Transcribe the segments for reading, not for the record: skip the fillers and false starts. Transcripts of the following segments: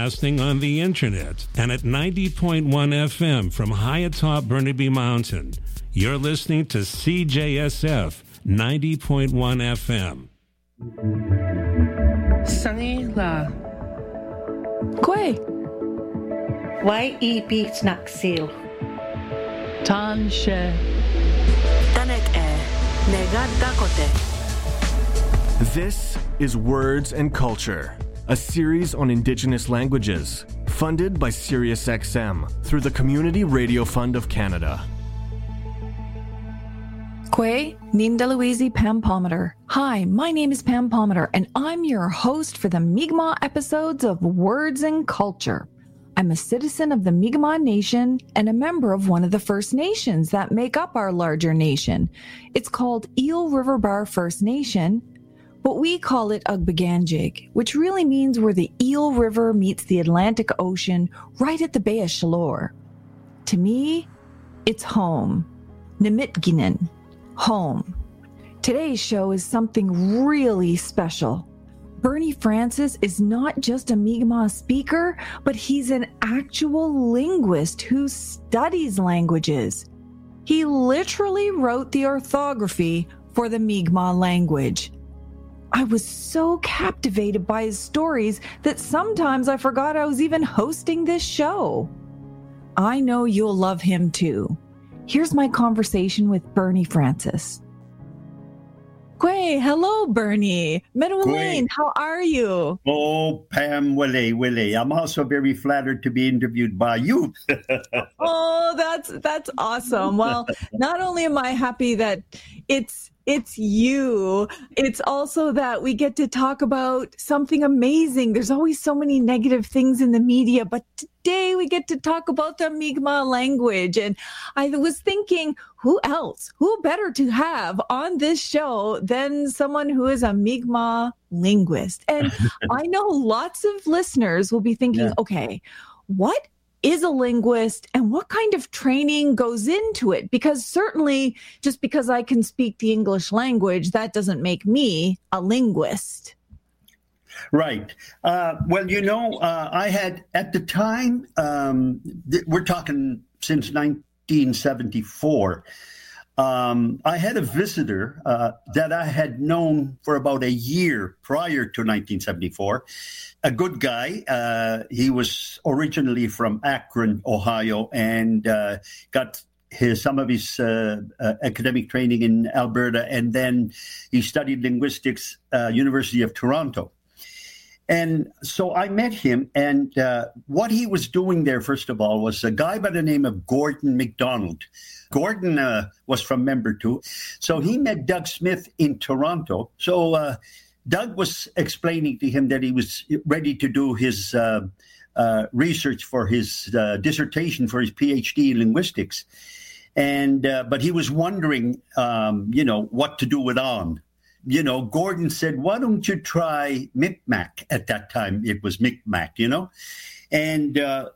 Broadcasting on the internet and at 90.1 FM from high atop Burnaby Mountain. You're listening to CJSF 90.1 FM. Sangi la. Kwe. Y-E-B Snacksil. Tanshe. Tanek Nega Dakote. This is Words and Culture, a series on Indigenous languages, funded by SiriusXM through the Community Radio Fund of Canada. Kwe, Nindaluizi Pam Palmater. Hi, my name is Pam Palmater, and I'm your host for the Mi'kmaq episodes of Words and Culture. I'm a citizen of the Mi'kmaq Nation and a member of one of the First Nations that make up our larger nation. It's called Eel River Bar First Nation, but we call it Ugbaganjig, which really means where the Eel River meets the Atlantic Ocean right at the Bay of Chaleur. To me, it's home. Namitkinen. Home. Today's show is something really special. Bernie Francis is not just a Mi'kmaq speaker, but he's an actual linguist who studies languages. He literally wrote the orthography for the Mi'kmaq language. I was so captivated by his stories that sometimes I forgot I was even hosting this show. I know you'll love him too. Here's my conversation with Bernie Francis. Kwe, hello, Bernie. Medawalaine, how are you? Oh, Pam, Willie. I'm also very flattered to be interviewed by you. Oh, that's awesome. Well, not only am I happy that it's you, it's also that we get to talk about something amazing. There's always so many negative things in the media, but today we get to talk about the Mi'kmaq language. And I was thinking, who better to have on this show than someone who is a Mi'kmaq linguist? And I know lots of listeners will be thinking, okay, what is a linguist and what kind of training goes into it? Because certainly just because I can speak the English language, that doesn't make me a linguist. Right. I had at the time, we're talking since 1974, I had a visitor that I had known for about a year prior to 1974, a good guy. He was originally from Akron, Ohio, and got some of his academic training in Alberta, and then he studied linguistics, University of Toronto. And so I met him, and what he was doing there, first of all, was a guy by the name of Gordon McDonald. Gordon was from Membertou. So he met Doug Smith in Toronto. So Doug was explaining to him that he was ready to do his research for his dissertation for his PhD in linguistics. And but he was wondering, what to do it on. Gordon said, why don't you try Micmac? At that time, it was Micmac, And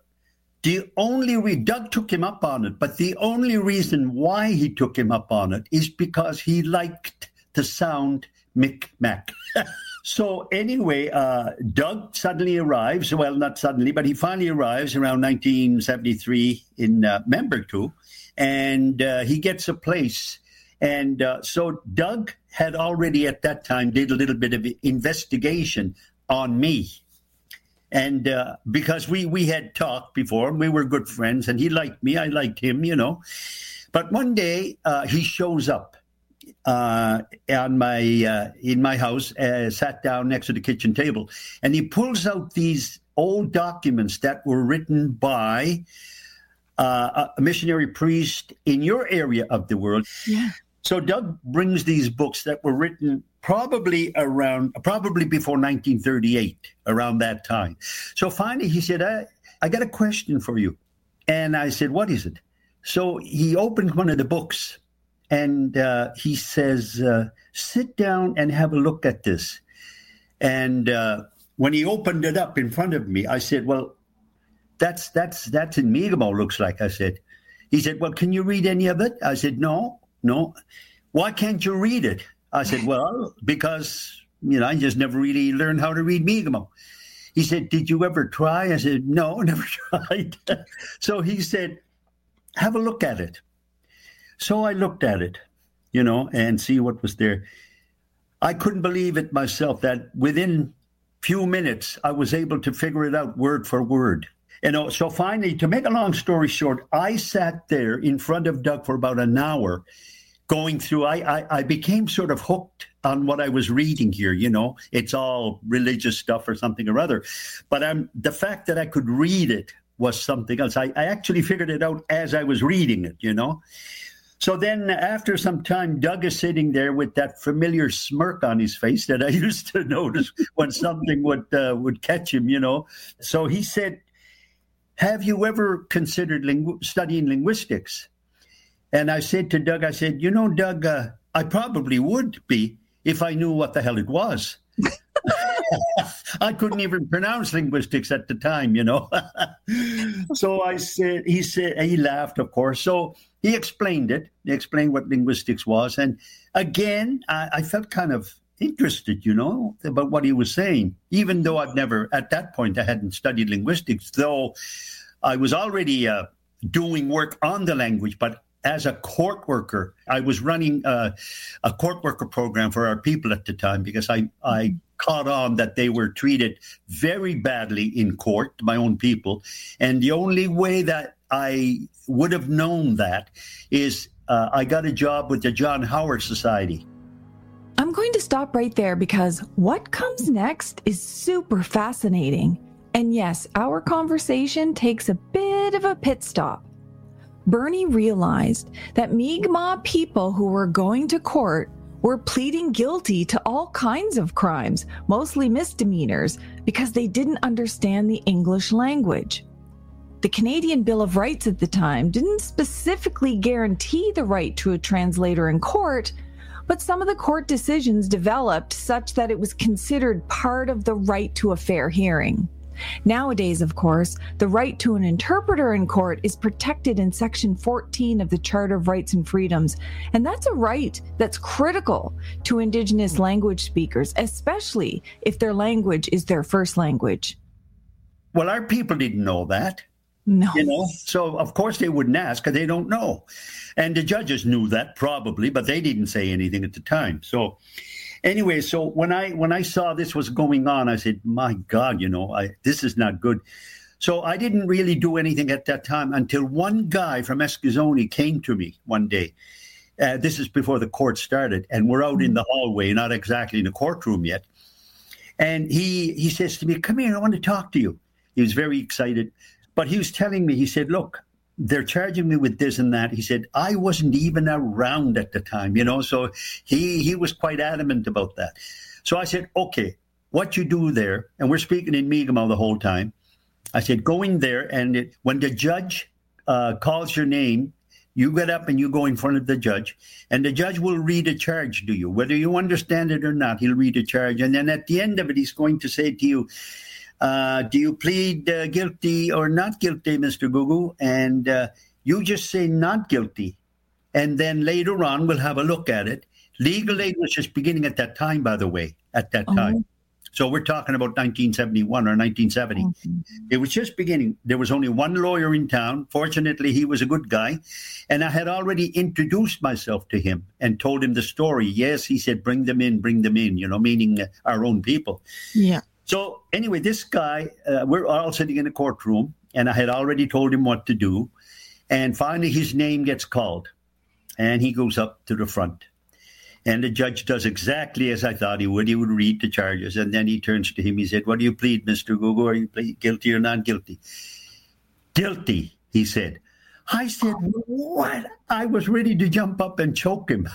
Doug took him up on it, but the only reason why he took him up on it is because he liked the sound Micmac. So anyway, Doug suddenly arrives. Well, not suddenly, but he finally arrives around 1973 in Membertou, and he gets a place. And so Doug had already at that time did a little bit of investigation on me. And because we had talked before, we were good friends, and he liked me, I liked him, But one day he shows up in my house, sat down next to the kitchen table, and he pulls out these old documents that were written by a missionary priest in your area of the world. Yeah. So Doug brings these books that were written probably before 1938, around that time. So finally he said, I got a question for you. And I said, what is it? So he opened one of the books and he says, sit down and have a look at this. And when he opened it up in front of me, I said, well, that's in Mi'kmaq, looks like, I said. He said, well, can you read any of it? I said, no. Why can't you read it? I said, well, because, I just never really learned how to read Mi'kmaq. He said, did you ever try? I said, no, never tried. So he said, have a look at it. So I looked at it, and see what was there. I couldn't believe it myself that within few minutes, I was able to figure it out word for word. So finally, to make a long story short, I sat there in front of Doug for about an hour going through. I became sort of hooked on what I was reading here. It's all religious stuff or something or other. But the fact that I could read it was something else. I actually figured it out as I was reading it, So then after some time, Doug is sitting there with that familiar smirk on his face that I used to notice when something would catch him, So he said, have you ever considered studying linguistics? And I said to Doug, Doug, I probably would be if I knew what the hell it was. I couldn't even pronounce linguistics at the time, So he laughed, of course. So he explained it. He explained what linguistics was. And again, I felt kind of interested, about what he was saying, even though at that point, I hadn't studied linguistics, though I was already doing work on the language. But as a court worker, I was running a court worker program for our people at the time because I caught on that they were treated very badly in court, my own people. And the only way that I would have known that is I got a job with the John Howard Society. I'm going to stop right there because what comes next is super fascinating. And yes, our conversation takes a bit of a pit stop. Bernie realized that Mi'kmaq people who were going to court were pleading guilty to all kinds of crimes, mostly misdemeanors, because they didn't understand the English language. The Canadian Bill of Rights at the time didn't specifically guarantee the right to a translator in court, but some of the court decisions developed such that it was considered part of the right to a fair hearing. Nowadays, of course, the right to an interpreter in court is protected in Section 14 of the Charter of Rights and Freedoms, and that's a right that's critical to Indigenous language speakers, especially if their language is their first language. Well, our people didn't know that. No. So of course they wouldn't ask because they don't know. And the judges knew that probably, but they didn't say anything at the time. So anyway, so when I saw this was going on, I said, my God, this is not good. So I didn't really do anything at that time until one guy from Eskizoni came to me one day. This is before the court started, and we're out in the hallway, not exactly in the courtroom yet. And he says to me, come here, I want to talk to you. He was very excited. But he was telling me, he said, look, they're charging me with this and that. He said, I wasn't even around at the time, so he was quite adamant about that. So I said, okay, what you do there, and we're speaking in Mi'kmaq the whole time. I said, go in there, and when the judge calls your name, you get up and you go in front of the judge, and the judge will read a charge to you. Whether you understand it or not, he'll read a charge. And then at the end of it, he's going to say to you, do you plead guilty or not guilty, Mr. Gugu? And you just say not guilty. And then later on, we'll have a look at it. Legal aid was just beginning at that time, by the way, at that time. So we're talking about 1971 or 1970. Mm-hmm. It was just beginning. There was only one lawyer in town. Fortunately, he was a good guy. And I had already introduced myself to him and told him the story. Yes, he said, bring them in, meaning our own people. Yeah. So anyway, this guy, we're all sitting in a courtroom, and I had already told him what to do. And finally, his name gets called, and he goes up to the front. And the judge does exactly as I thought he would. He would read the charges, and then he turns to him. He said, what do you plead, Mr. Gugu? Are you guilty or not guilty? Guilty, he said. I said, what? I was ready to jump up and choke him.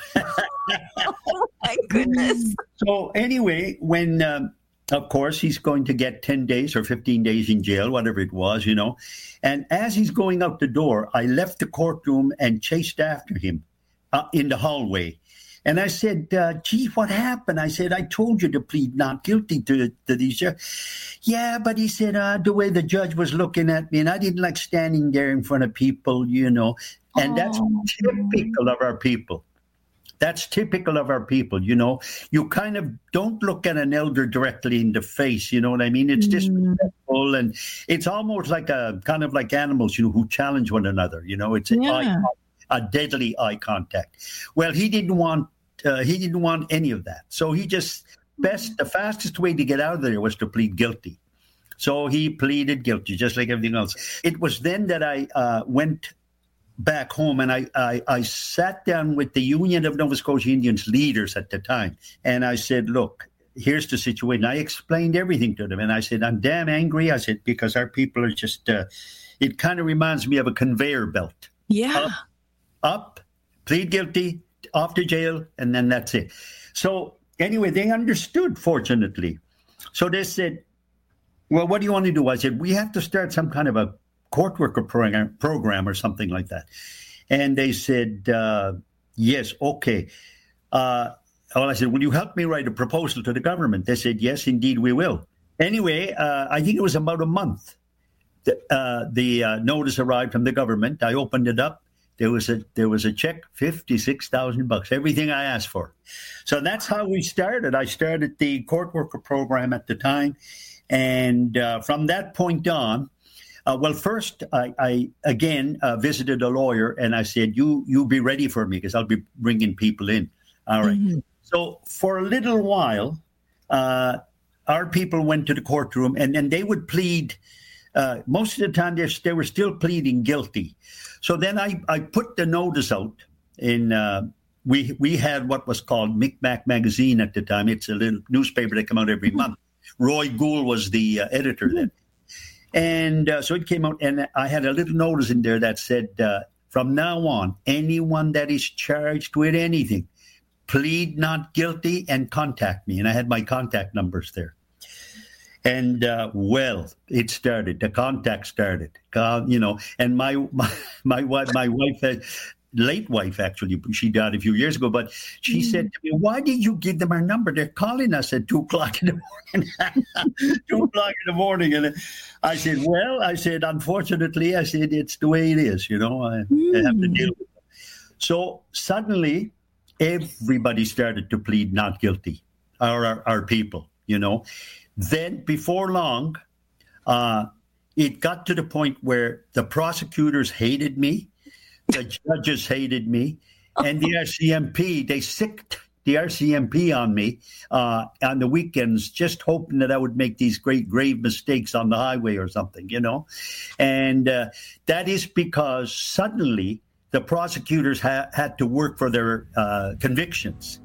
Oh, my goodness. So anyway, when... of course, he's going to get 10 days or 15 days in jail, whatever it was, And as he's going out the door, I left the courtroom and chased after him in the hallway. And I said, gee, what happened? I said, I told you to plead not guilty to these. Yeah, but he said, the way the judge was looking at me, and I didn't like standing there in front of people, And that's typical of our people. That's typical of our people, you know. You kind of don't look at an elder directly in the face, you know what I mean? It's disrespectful, and it's almost like kind of like animals, you know, who challenge one another, you know. It's a deadly eye contact. Well, he didn't want any of that. So he just the fastest way to get out of there was to plead guilty. So he pleaded guilty, just like everything else. It was then that I went back home, and I sat down with the Union of Nova Scotia Indians leaders at the time, and I said, look, here's the situation. I explained everything to them, and I said, I'm damn angry. I said, because our people are just, it kind of reminds me of a conveyor belt. Yeah. Up, plead guilty, off to jail, and then that's it. So anyway, they understood, fortunately. So they said, well, what do you want to do? I said, we have to start some kind of a court worker program or something like that. And they said, yes, okay. Well, I said, will you help me write a proposal to the government? They said, yes, indeed, we will. Anyway, I think it was about a month. The notice arrived from the government. I opened it up. There was a check, $56,000, everything I asked for. So that's how we started. I started the court worker program at the time. And from that point on, well, first, I again visited a lawyer, and I said, you be ready for me, because I'll be bringing people in. All right. Mm-hmm. So for a little while, our people went to the courtroom, and they would plead. Most of the time, they were still pleading guilty. So then I put the notice out in, we had what was called Micmac Magazine at the time. It's a little newspaper that came out every month. Roy Gould was the editor then. And so it came out, and I had a little notice in there that said, from now on, anyone that is charged with anything, plead not guilty and contact me. And I had my contact numbers there. And, well, it started. The contact started, you know. And my wife, late wife, actually, she died a few years ago, but she said to me, why did you give them our number? They're calling us at 2 o'clock in the morning. 2 o'clock in the morning. And I said, well, unfortunately, it's the way it is, you know. I have to deal with it. So suddenly, everybody started to plead not guilty, our people, you know. Then, before long, it got to the point where the prosecutors hated me, the judges hated me, and the RCMP, they sicked the RCMP on me on the weekends, just hoping that I would make these great grave mistakes on the highway or something, you know. And that is because suddenly the prosecutors had to work for their convictions.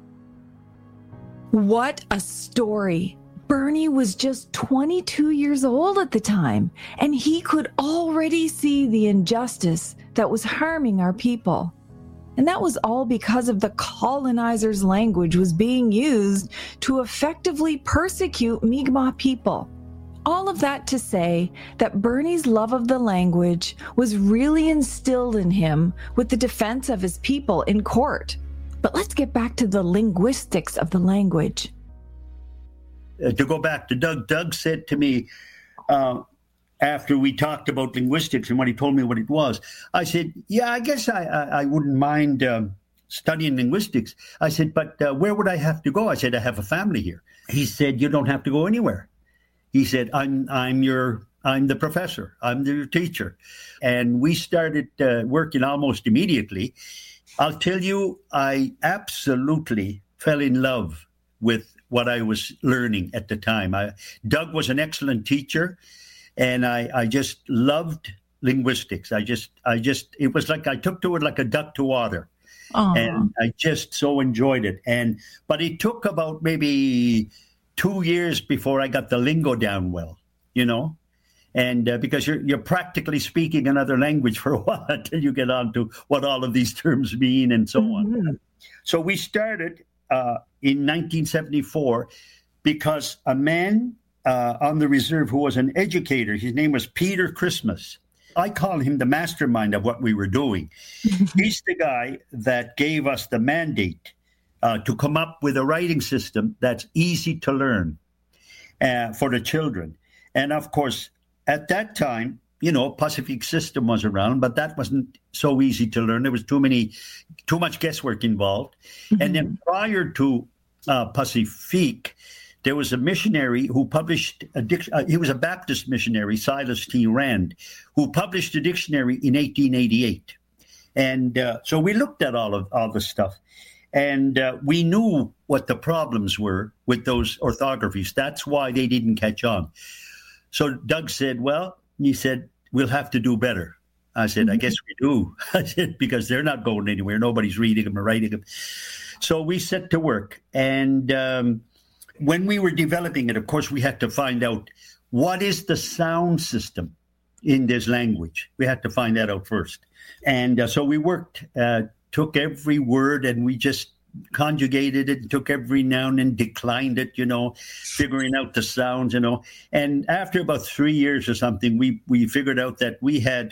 What a story. Bernie was just 22 years old at the time, and he could already see the injustice that was harming our people. And that was all because of the colonizers' language was being used to effectively persecute Mi'kmaq people. All of that to say that Bernie's love of the language was really instilled in him with the defense of his people in court. But let's get back to the linguistics of the language. To go back to Doug said to me, after we talked about linguistics and when he told me what it was, I said, yeah, I guess I wouldn't mind studying linguistics. I said, but where would I have to go? I said, I have a family here. He said, you don't have to go anywhere. He said, I'm the professor. I'm your teacher. And we started working almost immediately. I'll tell you, I absolutely fell in love with what I was learning at the time. Doug was an excellent teacher, and I just loved linguistics. It was like I took to it like a duck to water. Aww. And I just so enjoyed it. But it took about maybe 2 years before I got the lingo down well, you know, and because you're practically speaking another language for a while until you get on to what all of these terms mean and so on. So we started in 1974 because a man on the reserve who was an educator, his name was Peter Christmas. I call him the mastermind of what we were doing. He's the guy that gave us the mandate to come up with a writing system that's easy to learn for the children. And of course, at that time, Pacific System was around, but that wasn't so easy to learn. There was too much guesswork involved. Mm-hmm. And then prior to Pacific, there was a missionary who published he was a Baptist missionary, Silas T. Rand, who published a dictionary in 1888. And so we looked at all the stuff, and we knew what the problems were with those orthographies. That's why they didn't catch on. So Doug said, he said, we'll have to do better. I said, I guess we do. I said, because they're not going anywhere. Nobody's reading them or writing them. So we set to work. And when we were developing it, of course, we had to find out what is the sound system in this language. We had to find that out first. And so we worked, took every word and we just conjugated it, took every noun and declined it, figuring out the sounds, And after about 3 years or something, we figured out that we had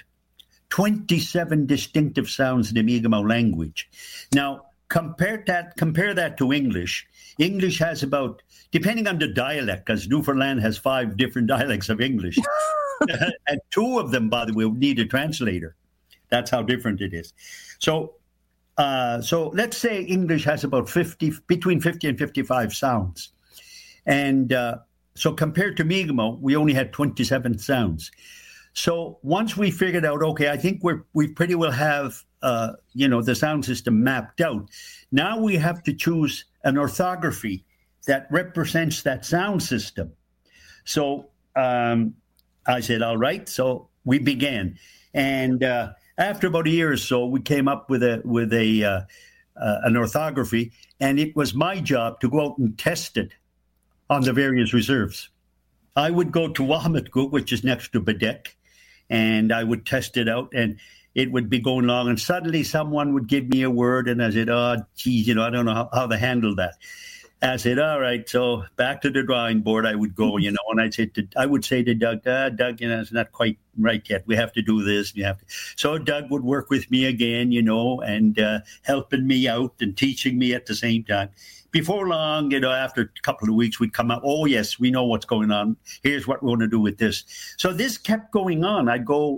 27 distinctive sounds in the Mi'kmaq language. Now, compare that to English. English has about, depending on the dialect, because Newfoundland has 5 different dialects of English. And 2 of them, by the way, need a translator. That's how different it is. So let's say English has about between 50 and 55 sounds. And so compared to Mi'kmaq, we only had 27 sounds. So once we figured out, okay, I think we pretty well have, the sound system mapped out. Now we have to choose an orthography that represents that sound system. So I said, all right. So we began. And after about a year or so, we came up with an orthography, and it was my job to go out and test it on the various reserves. I would go to Wahamatgu, which is next to Badek, and I would test it out, and it would be going along, and suddenly someone would give me a word, and I said, I don't know how to handle that. I said, all right, so back to the drawing board I would go, and I would say to Doug, Doug, it's not quite right yet. We have to do this. So Doug would work with me again, and helping me out and teaching me at the same time. Before long, after a couple of weeks, we'd come up, oh, yes, we know what's going on. Here's what we want to do with this. So this kept going on. I'd go,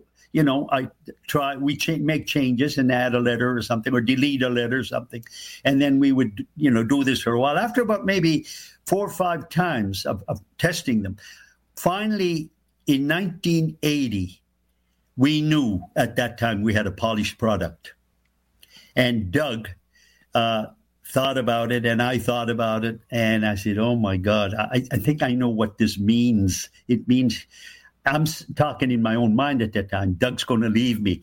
make changes and add a letter or something, or delete a letter or something. And then we would, do this for a while. After about maybe 4 or 5 times of testing them, finally, in 1980, we knew at that time we had a polished product. And Doug thought about it, and I thought about it, and I said, oh, my God, I think I know what this means. It means... I'm talking in my own mind at that time. Doug's going to leave me,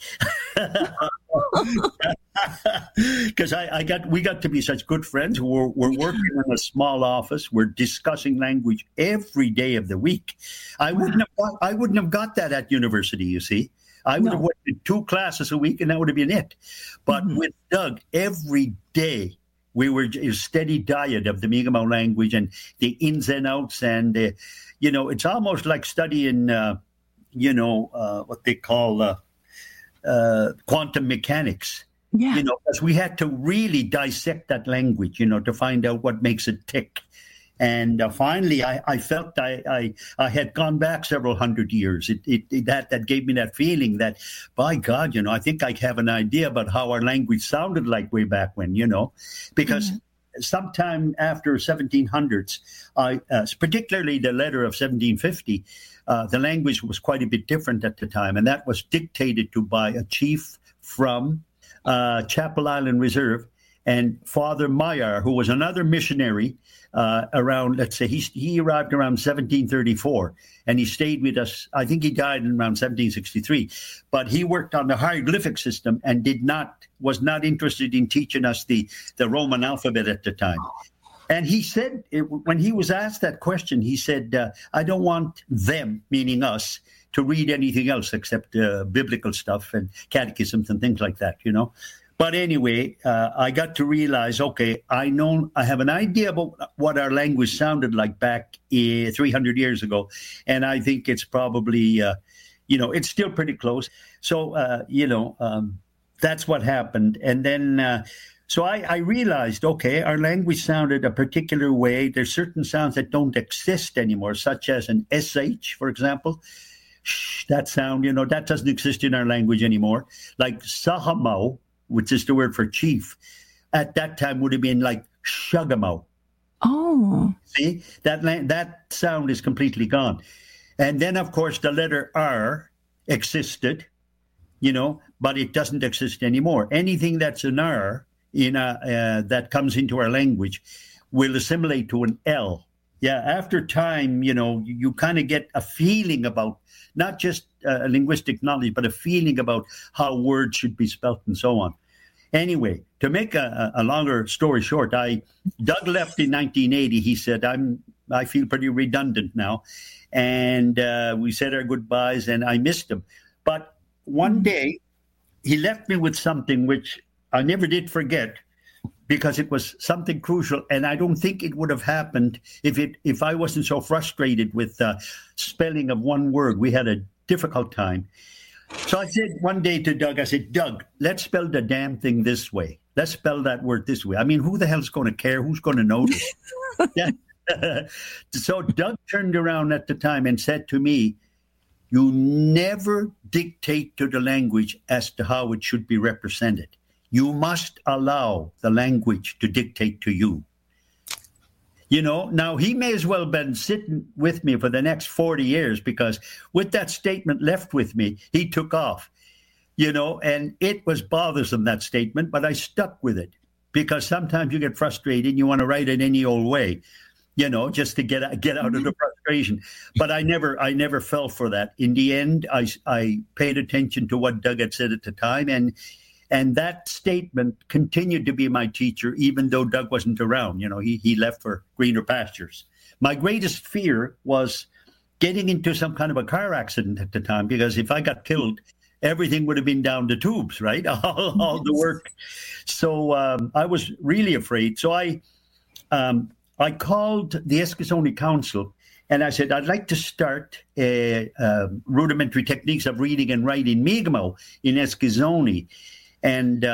because we got to be such good friends. We're working in a small office. We're discussing language every day of the week. I wouldn't have got that at university. You see, I would have went to 2 classes a week, and that would have been it. But with Doug, every day we were a steady diet of the Mi'kmaq language and the ins and outs, and it's almost like studying, what they call quantum mechanics. Yeah. Because we had to really dissect that language, to find out what makes it tick. And finally, I felt I had gone back several hundred years. That gave me that feeling that, by God, I think I have an idea about how our language sounded like way back when, because sometime after 1700s, particularly the letter of 1750, the language was quite a bit different at the time, and that was dictated to by a chief from Chapel Island Reserve, and Father Mayar, who was another missionary around, let's say, he arrived around 1734, and he stayed with us. I think he died in around 1763, but he worked on the hieroglyphic system and was not interested in teaching us the Roman alphabet at the time. And he said, when he was asked that question, he said, I don't want them, meaning us, to read anything else except biblical stuff and catechisms and things like that, But anyway, I got to realize, okay, I have an idea about what our language sounded like back 300 years ago. And I think it's probably, it's still pretty close. So, that's what happened. And then, so I realized, okay, our language sounded a particular way. There's certain sounds that don't exist anymore, such as an SH, for example. sh, that sound, that doesn't exist in our language anymore. Like sahamau, which is the word for chief, at that time would have been like shagamau. Oh. See, that sound is completely gone. And then, of course, the letter R existed, but it doesn't exist anymore. Anything that's an R that comes into our language will assimilate to an L. Yeah, after time, you kind of get a feeling about not just linguistic knowledge, but a feeling about how words should be spelt and so on. Anyway, to make a longer story short, Doug left in 1980. He said, I feel pretty redundant now. And we said our goodbyes, and I missed him. But one day, he left me with something which I never did forget, because it was something crucial, and I don't think it would have happened if I wasn't so frustrated with spelling of one word. We had a difficult time. So I said one day to Doug, I said, Doug, let's spell the damn thing this way. Let's spell that word this way. I mean, who the hell's going to care? Who's going to notice? Yeah. So Doug turned around at the time and said to me, you never dictate to the language as to how it should be represented. You must allow the language to dictate to you. Now he may as well have been sitting with me for the next 40 years, because with that statement left with me, he took off, and it was bothersome, that statement, but I stuck with it, because sometimes you get frustrated and you want to write it any old way, just to get out of the frustration. But I never fell for that. In the end, I paid attention to what Doug had said at the time, and that statement continued to be my teacher, even though Doug wasn't around. He left for greener pastures. My greatest fear was getting into some kind of a car accident at the time, because if I got killed, everything would have been down the tubes, right? All the work. So I was really afraid. So I called the Eskasoni Council, and I said, I'd like to start rudimentary techniques of reading and writing Mi'kmaq in Eskasoni. And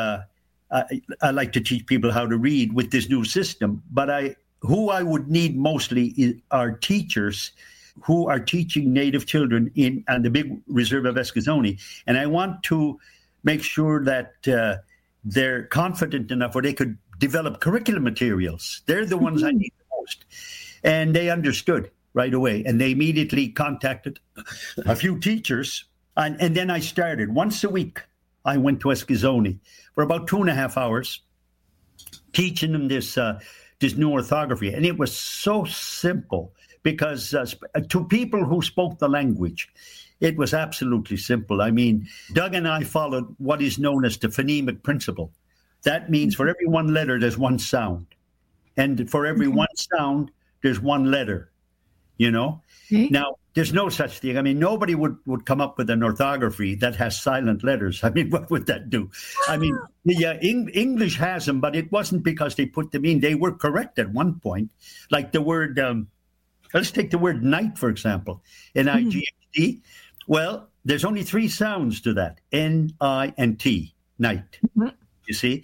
I like to teach people how to read with this new system. But who I would need mostly are teachers who are teaching Native children on the big reserve of Eskasoni. And I want to make sure that they're confident enough where they could develop curriculum materials. They're the ones I need the most. And they understood right away. And they immediately contacted a few teachers. And then I started once a week. I went to Eskasoni for about 2.5 hours, teaching them this new orthography. And it was so simple, because to people who spoke the language, it was absolutely simple. I mean, Doug and I followed what is known as the phonemic principle. That means for every one letter, there's one sound. And for every one sound, there's one letter, Okay. Now, there's no such thing. I mean, nobody would come up with an orthography that has silent letters. I mean, what would that do? I mean, English has them, but it wasn't because they put them in. They were correct at one point. Like the word, let's take the word night, for example, N-I-G-H-T. Well, there's only 3 sounds to that, N-I and T, night, you see.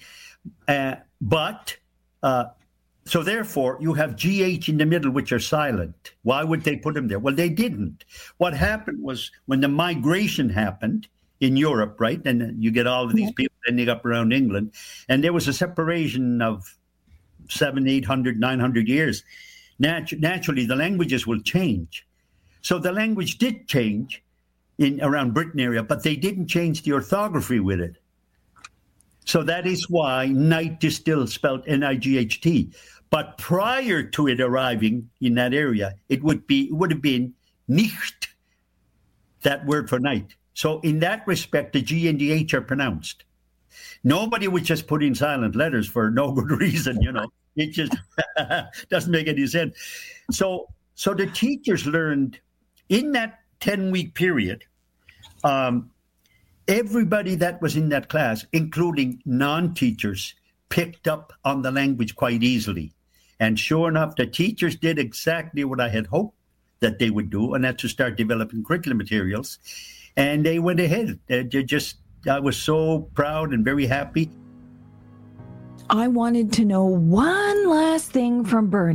So therefore, you have GH in the middle, which are silent. Why would they put them there? Well, they didn't. What happened was when the migration happened in Europe, right? And you get all of these people ending up around England. And there was a separation of 700, 800, 900 years. Naturally, the languages will change. So the language did change around Britain area, but they didn't change the orthography with it. So that is why night is still spelled N-I-G-H-T. But prior to it arriving in that area, it would have been nicht, that word for night. So in that respect, the G and the H are pronounced. Nobody would just put in silent letters for no good reason, It just doesn't make any sense. So the teachers learned in that 10-week period, everybody that was in that class, including non-teachers, picked up on the language quite easily. And sure enough, the teachers did exactly what I had hoped that they would do, and that's to start developing curriculum materials. And they went ahead. I was so proud and very happy. I wanted to know one last thing from Bernie.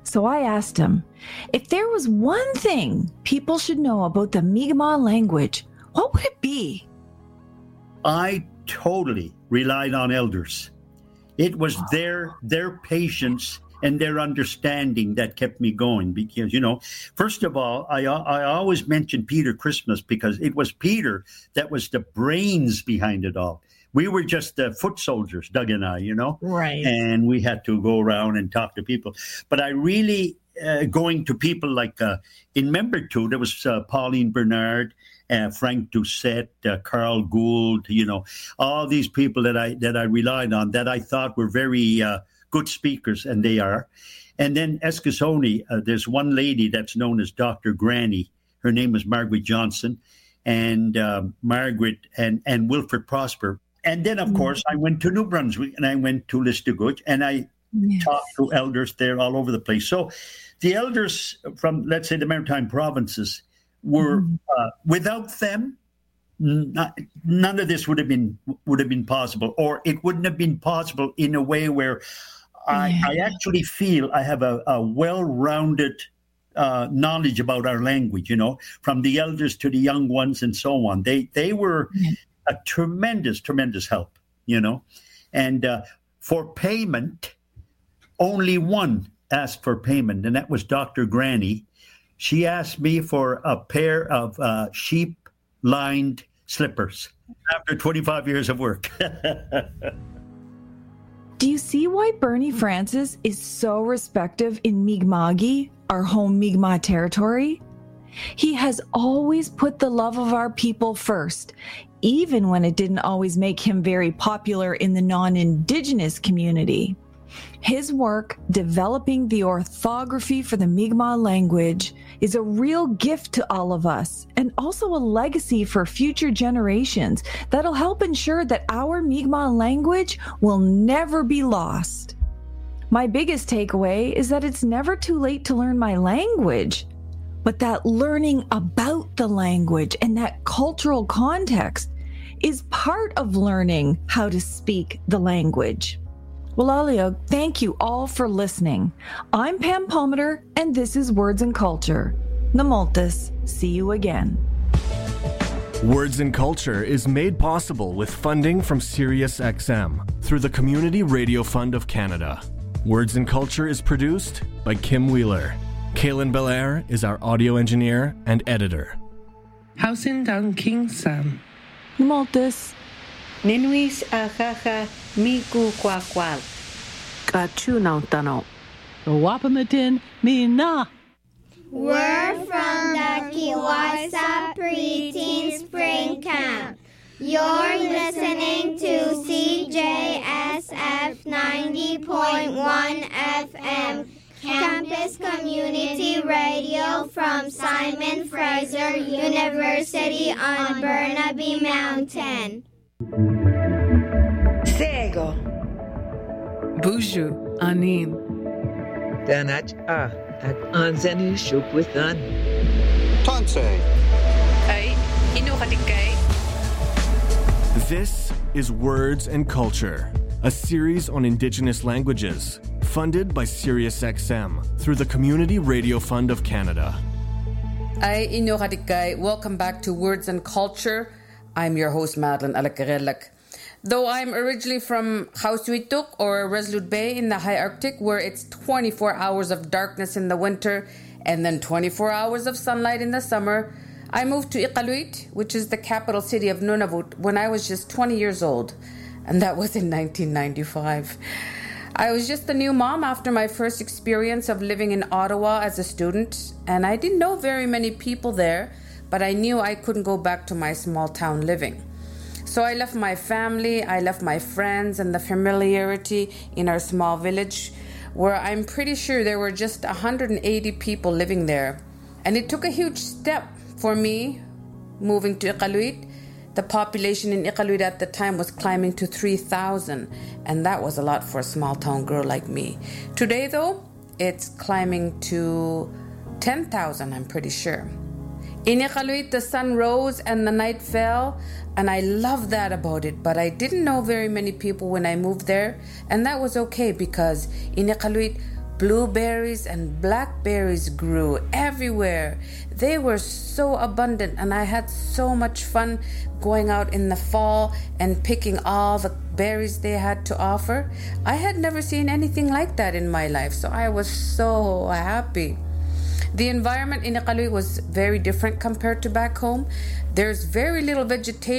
So I asked him, if there was one thing people should know about the Mi'kmaq language, what would it be? I totally relied on elders. It was their patience and their understanding that kept me going because, first of all, I always mention Peter Christmas because it was Peter that was the brains behind it all. We were just the foot soldiers, Doug and I, Right. And we had to go around and talk to people. But I really, going to people like, in Member 2, there was Pauline Bernard, Frank Doucette, Carl Gould, all these people that I relied on that I thought were very good speakers, and they are. And then Eskasoni, there's one lady that's known as Dr. Granny. Her name was Margaret Johnson, and Margaret and Wilfred Prosper. And then, of course, I went to New Brunswick, and I went to Listuguj, and I talked to elders there all over the place. So the elders from, let's say, the Maritime Provinces were, without them, none of this would have been possible, or it wouldn't have been possible in a way where I actually feel I have a well-rounded knowledge about our language, from the elders to the young ones and so on. They were a tremendous, tremendous help, And for payment, only one asked for payment, and that was Dr. Granny. She asked me for a pair of sheep-lined slippers after 25 years of work. Do you see why Bernie Francis is so respected in Mi'kma'ki, our home Mi'kmaq territory? He has always put the love of our people first, even when it didn't always make him very popular in the non-Indigenous community. His work developing the orthography for the Mi'kmaq language is a real gift to all of us, and also a legacy for future generations that'll help ensure that our Mi'kmaq language will never be lost. My biggest takeaway is that it's never too late to learn my language, but that learning about the language and that cultural context is part of learning how to speak the language. Well, Aliog, thank you all for listening. I'm Pam Palmater, and this is Words and Culture. Namoltis, see you again. Words and Culture is made possible with funding from SiriusXM through the Community Radio Fund of Canada. Words and Culture is produced by Kim Wheeler. Kaylin Belair is our audio engineer and editor. Hausin Down King Sam. Namoltis. Ninuis akaha miku kwakwal. Kachunautano. Wapamatin Mina. We're from the Kiwasa Preteen Spring Camp. You're listening to CJSF 90.1 FM, Campus Community Radio from Simon Fraser University on Burnaby Mountain. Sego. Buju Anim. Danach at Anzani Shukwithan. Tansei. Ay, inukatikay. This is Words and Culture, a series on Indigenous languages, funded by SiriusXM through the Community Radio Fund of Canada. Ay, inukatikay. Welcome back to Words and Culture. I'm your host, Madeline Alakarelak. Though I'm originally from Hauswituk or Resolute Bay in the high Arctic, where it's 24 hours of darkness in the winter and then 24 hours of sunlight in the summer, I moved to Iqaluit, which is the capital city of Nunavut, when I was just 20 years old, and that was in 1995. I was just a new mom after my first experience of living in Ottawa as a student, and I didn't know very many people there, but I knew I couldn't go back to my small town living. So I left my family, I left my friends and the familiarity in our small village, where I'm pretty sure there were just 180 people living there. And it took a huge step for me moving to Iqaluit. The population in Iqaluit at the time was climbing to 3,000, and that was a lot for a small town girl like me. Today, though, it's climbing to 10,000, I'm pretty sure. In Iqaluit, the sun rose and the night fell, and I love that about it, but I didn't know very many people when I moved there, and that was okay because in Iqaluit, blueberries and blackberries grew everywhere. They were so abundant, and I had so much fun going out in the fall and picking all the berries they had to offer. I had never seen anything like that in my life, so I was so happy. The environment in Iqaluit was very different compared to back home. There's very little vegetation